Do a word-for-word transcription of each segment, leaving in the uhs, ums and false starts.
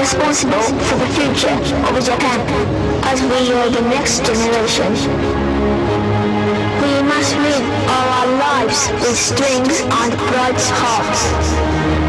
responsible for the future of Japan, as we are the next generation. We must live our lives with strength and bright hearts.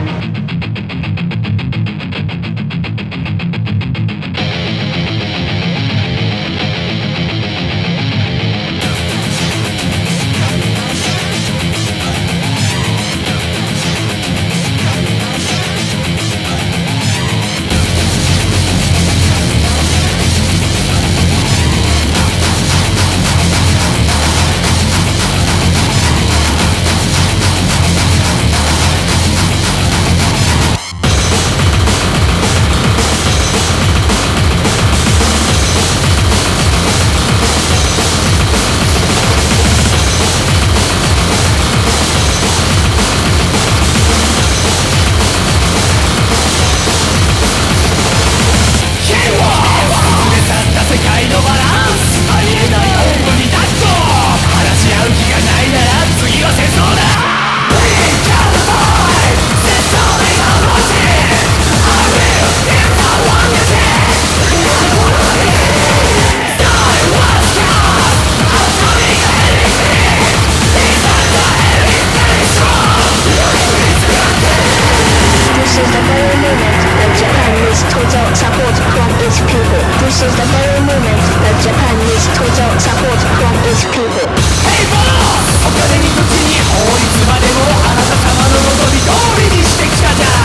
This is the very moment that Japan needs total support from its people. Hey boss! お金に土地に法律までもあなた様の望み通りにしてきたじゃん。